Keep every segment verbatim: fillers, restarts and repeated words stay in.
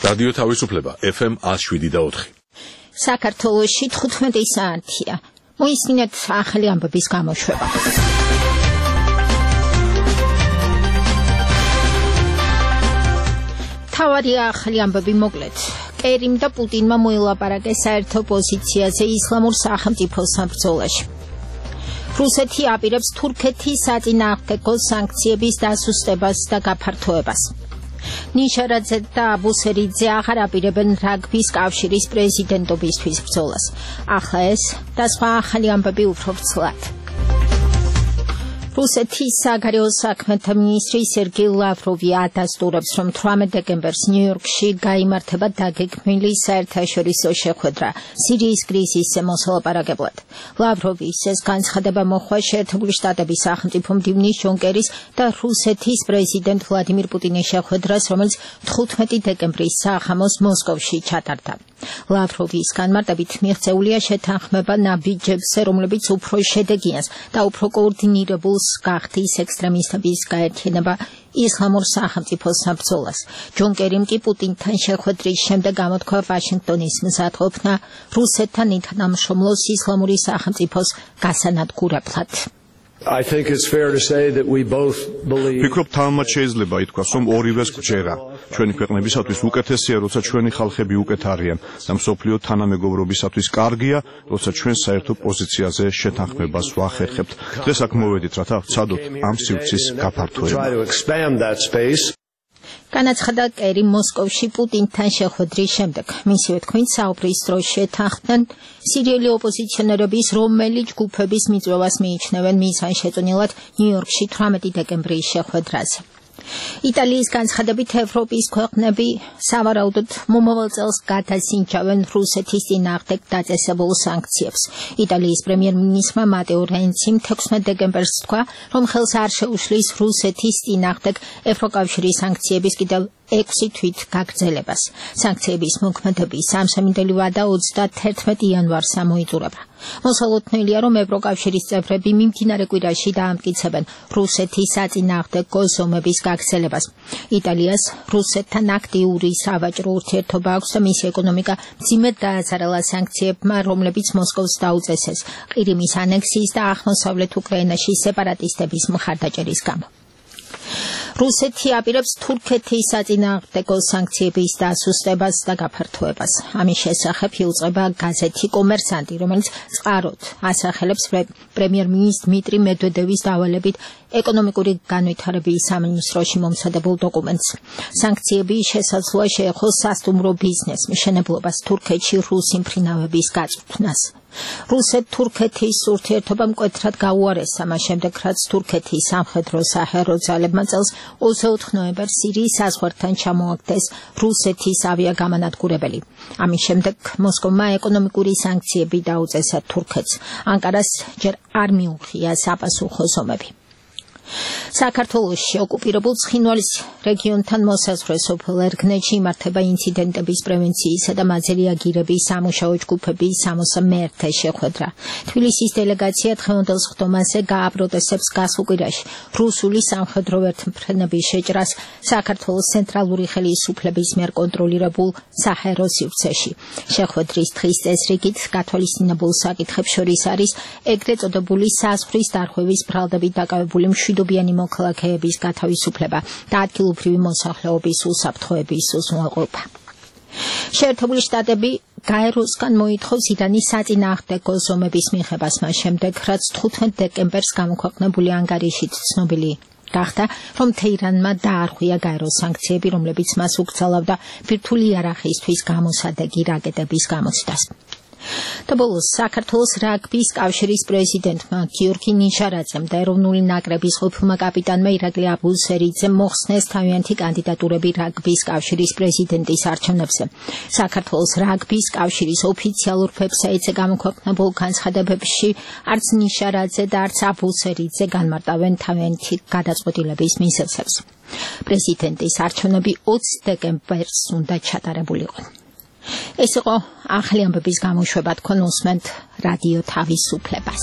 რადიო თავისუფლება ეფ ემ one oh seven და four. საქართველოში თხუთმეტი საათია. მოისმინეთ ახალი ამბების გამოშვება. თავარი ახალი ამბები მოკლედ. კერიმ და პუტინმა მოილაპარაკეს საერთო პოზიციაზე ისლამურ სახელმწიფოსთან ბრძოლაში. რუსეთი აპირებს თურქეთის საწინააღმდეგო სანქციების დასუსტებას და გაფართოებას. ნიშარაძე და აბუსერიძე აღარ აპირებენ რაგბის კავშირის პრეზიდენტობისთვის ბრძოლას. ახლა ეს და სხვა ახალი ამბები უფრო ვრცლად. რუსეთის საგარეო საქმეთა მინისტრი სერგეი ლავროვი ადასტურებს, რომ თვრამეტ დეკემბერს ნიუ-იორკში გაიმართება დაგეგმილი საერთაშორისო შეხვედრა სირიის კრიზისზე მოსალაპარაკებლად. ლავროვის ეს განცხადება მოხდა შეერთებული შტატების სახელმწიფო მდივნის ჯონ კერის და რუსეთის პრეზიდენტ ვლადიმირ პუტინის შეხვედრას, რომელიც თხუთმეტი დეკემბრის საღამოს მოსკოვში ჩატარდა. ლავროვის განმარტებით მიღწეულია შეთანხმება ნაბიჯებზე, რომლებიც უფრო შედეგიანს და უფრო კოორდინირებულს გახდის ექსტრემისტების გაერთიანება ისლამურ სახელმწიფოსთან ბრძოლას. ჯონ კერიმ კი პუტინთან შეხვედრის შემდეგ გამოთქვა ვაშინგტონის მზადყოფნა რუსეთთან თანამშრომლოს ისლამური სახელმწიფოს გასანადგურებლად. I think it's fair to say that we both believe. ვფიქრობ, თამამად შეიძლება ითქვას, რომ ორივეს გვჯერა. ჩვენი ქვეყნებისათვის უკეთესია, როცა ჩვენი ხალხები უკეთ არიან და მსოფლიო თანამეგობრობისათვის კარგია, როცა ჩვენ საერთო პოზიციაზე შეთანხმებას ვახერხებთ. დღეს აქ მოვედით, რათა ვცადოთ ამ სივრცის გაფართოება. განაცხადა კერი მოსკოვში პუტინთან შეხვედრის შემდეგ. მისივე თქმით, საუბრის დროს შეთანხმდნენ სირიელი ოპოზიციონერების რომელი ჯგუფების მიწვევას მიიჩნევენ მიზანშეწონილად ნიუ-იორკში თვრამეტი დეკემბრის შეხვედრაზე. იტალიის განცხადებით ევროპის ქვეყნები სავარაუდოდ მომავალ წელს გადასინჯავენ რუსეთის წინააღმდეგ დაწესებულ სანქციებს. იტალიის პრემიერ-მინისტრმა მატეო რენციმ თექვსმეტ დეკემბერს თქვა, რომ ხელს არ შეუშლის რუსეთის წინააღმდეგ ევროკავშირის სანქციების კიდევ ექვსი თვით გაგრძელებას. სანქციების მოქმედების სამსამინდელი ვადა ოცდათერთმეტ იანვარს ამოიწურება. მოსალოდნელია, რომ ევროკავშირის წევრები მიმდინარე კვირაში დაამტკიცებენ რუსეთის საწინააღმდეგო ზომების გაგრძელებას. იტალიას რუსეთთან აქტიური სავაჭრო ურთიერთობა აქვს და მისი ეკონომიკა მძიმედ დააზარალა სანქციებმა, რომლებიც მოსკოვს დაუწესეს ყირიმის ანექსიის და აღმოსავლეთ უკრაინაში სეპარატისტების მხარდაჭერის გამო. რუსეთი აპირებს თურქეთის საწინააღმდეგო სანქციების დასუსტებას და გაფართოებას. ამის შესახებ იუწყება გაზეთი კომერსანტი, რომელიც წყაროდ ასახელებს პრემიერ-მინისტრ დმიტრი მედვედევის დავალებით ეკონომიკური განვითარების სამინისტროში მომზადებულ დოკუმენტს. სანქციები შესაძლოა შეეხოს სასტუმრო ბიზნესს, მშენებლობას, თურქეთში რუსი მფრინავების გაწვრთნას. რუსეთ-თურქეთის ურთიერთობა მკვეთრად გაუარესა, მას შემდეგ, რაც თურქეთის სამხედრო საჰაერო ძალებმა წელს ოცდაოთხ ნოემბერს სირიის საზღვართან ჩამოაგდეს რუსეთის ავიაგამანადგურებელი. ამის შემდეგ მოსკოვმა ეკონომიკური სანქციები დაუწესა თურქეთს. ანკარას ჯერ არ მიუღია საპასუხო ზომები. საქართველოში ოკუპირებულ ცხინვალის რეგიონთან მოსაზღვრე სოფელ ერგნეთში იმართება ინციდენტების პრევენციისა და მაძიერი აგირების სამუშაო ჯგუფების სამოცდა მეერთე შეხვედრა. თბილისის დელეგაცია დღევანდელ სხდომაზე გააპროტესტებს გასულ კვირაში რუსული სამხედრო ვერტმფრენების შეჭრას საქართველოს ცენტრალური ხელისუფლების მიერ კონტროლირებულ საჰაერო სივრცეში. შეხვედრის დღის წესრიგით გათვალისწინებულ საკითხებს შორის არის ეგრეთ წოდებული საზღვრის დარღვევის ბრალდებით დაკავებული მშვიდობიანი მოქალაქეების გათავისუფლება და ადგილობრივი მოსახლეობის უსაფრთხოების უზრუნველყოფა. შეერთებული შტატები გაეროსგან მოითხოვს ირანის საწინააღმდეგო ზომების მიღებას მას შემდეგ, რაც თხუთმეტ დეკემბერს გამოქვეყნებული ანგარიშით ცნობილი გახდა, რომ თეირანმა დაარღვია გაეროს სანქციები, რომლებიც მას უკრძალავდა ბირთვული იარაღისთვის გამოსადეგი რაკეტების გამოცდას. და ბოლოს საქართველოს რაგბის კავშირის პრეზიდენტმა გიორგი ნიშარაძემ და ეროვნული ნაკრების ყოფილმა კაპიტანმა ირაკლი აბუსერიძემ მოხსნეს თავიანთი კანდიდატურები რაგბის კავშირის პრეზიდენტის არჩევნებზე. საქართველოს რაგბის კავშირის ოფიციალურ ვებსაიტზე გამოქვეყნებულ განცხადებებში არც ნიშარაძე და არც აბუსერიძე განმარტავენ თავიანთი გადაწყვეტილების მიზეზებს. პრეზიდენტის არჩევნები ოცი დეკემბერს უნდა ჩატარებულიყო. ეს იყო ახალი ამბების გამოშვება, თქვენ უსმენთ რადიო თავისუფლებას.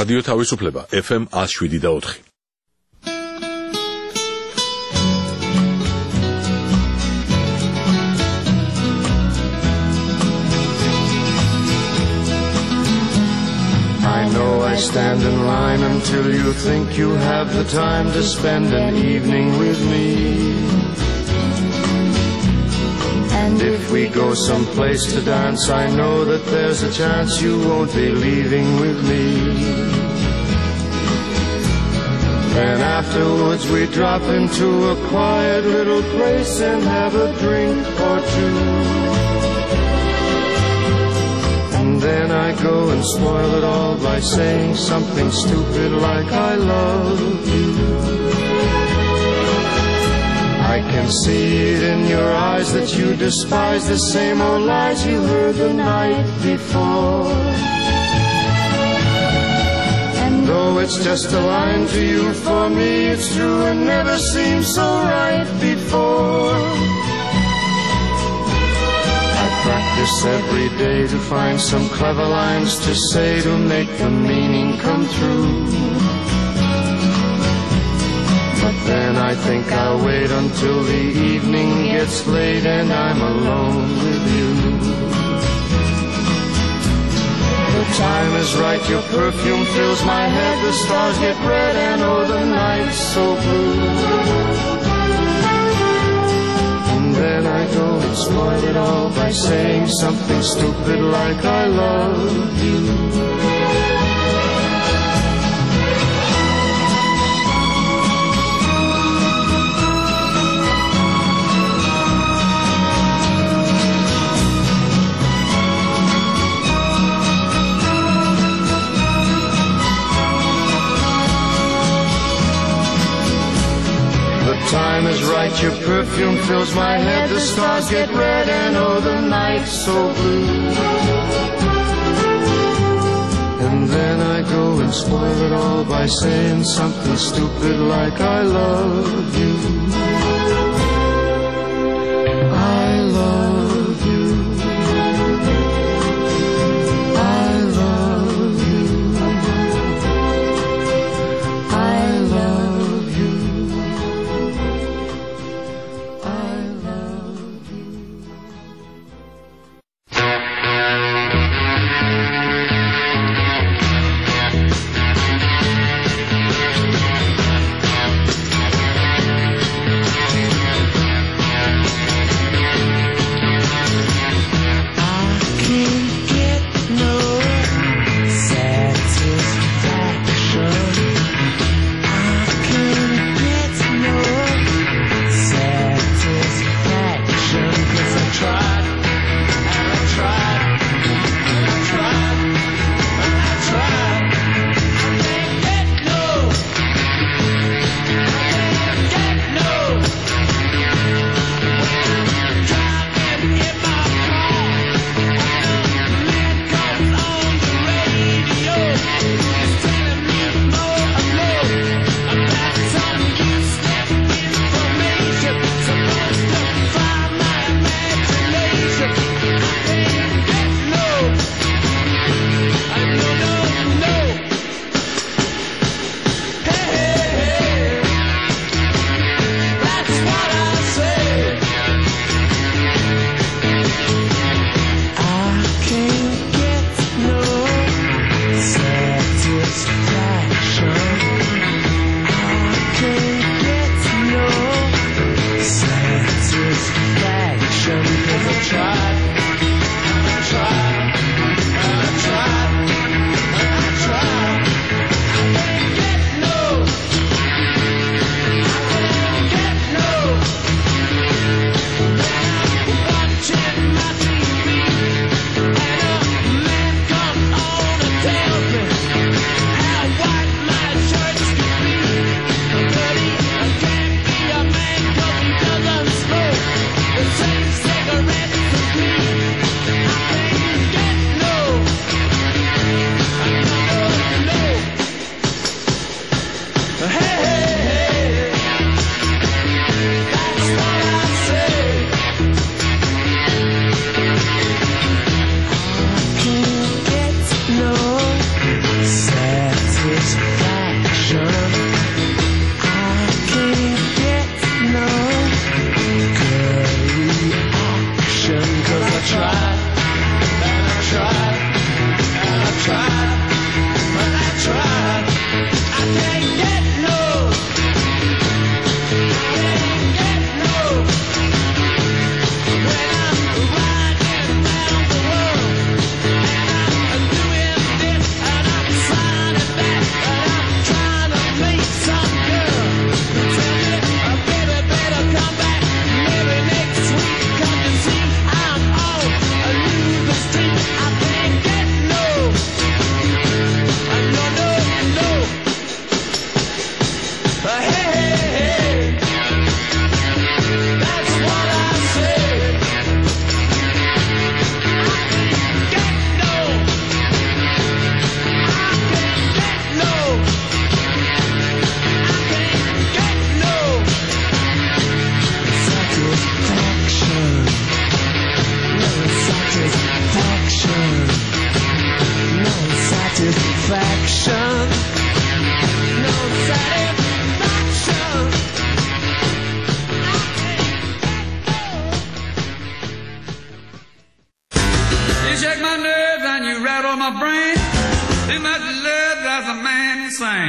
რადიო თავისუფლება ეფ ემ one oh seven და four. I know I stand in line until you think you have the time to spend an evening with me. And if we go someplace to dance, I know that there's a chance you won't be leaving with me. Then afterwards we drop into a quiet little place and have a drink or two. And then I go and spoil it all by saying something stupid like I love you. I can see it in your eyes that you despise the same old lies you heard the night before. And though it's just a line to you, for me it's true and never seemed so right before. Practice every day to find some clever lines to say to make the meaning come true. But then I think I'll wait until the evening gets late and I'm alone with you. The time is right, your perfume fills my head, the stars get red and oh the night's so blue. Then I go and spoil it all by saying something stupid like I love you. Time is right, your perfume fills my head, the stars get red and oh the night's so blue. And then I go and spoil it all by saying something stupid like I love you. I love you. I love you. I love you.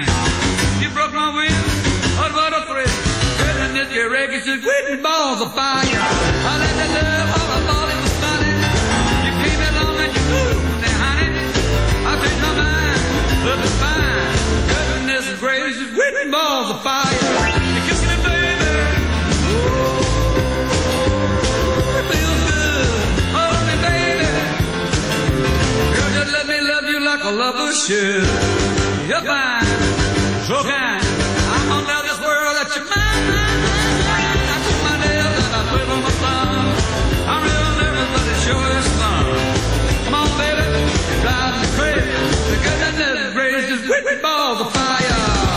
man. You broke my will, what what a thrill. Goodness, your records is written balls of fire. I let the love all I thought it was funny. You came along and you moved me, honey. I changed my mind, looking fine. Goodness gracious, written balls of fire. You kissed me, baby. Ooh, it feels good. Hold me, baby. Girl, just let me love you like a lover should. You're fine, so kind. I'm gonna love this world that you're mine, mine, mine, mine. I took my nails and I put on my thumb. I'm real nervous, but it sure is fun. Come on, baby, drive me crazy. The goodness gracious, whipping balls of fire.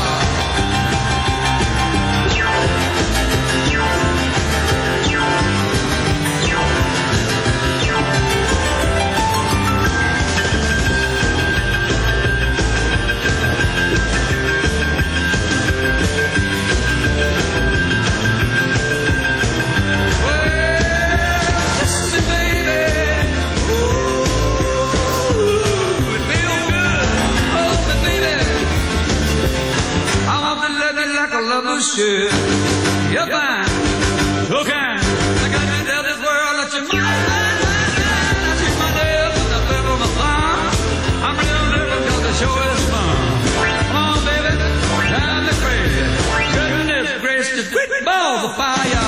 Should. You're fine, so kind. I got to tell this world that you're mine, mine, mine, mine. I shoot my nails and I flip on my thumb. I'm real nervous because the show is fun. Come on, baby, drive me crazy. Goodness gracious, quick balls of fire.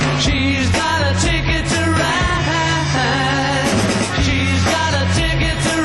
She's got a ticket to ride. She's got a ticket to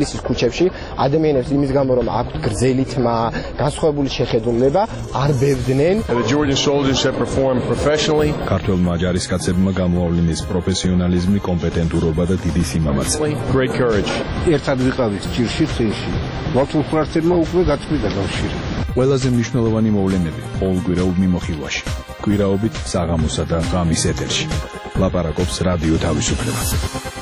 თბილისის ქუჩებში ადამიანებს იმის გამო რომ აქვთ გრძელი თმა, განსხვავებული შეხედულება, არ ბევდნენ. The Georgian soldiers have performed professionally. ქართველმა ჯარისკაცებმა გამოავლინეს პროფესიონალიზმი, კომპეტენტურობა და დიდი სიმამაცე. Great courage. ერთად ვიყავით ჭირში წინში. მართლმსვართებმა უკვე გაწყვიტა კავშირი. ყველაზე მნიშვნელოვანი მოვლენები ყოველკვირეულ მიმოხილვაში. კვირაობით საღამოსა და ღამის ეთერში. ლაპარაკობს რადიო თავისუფლება.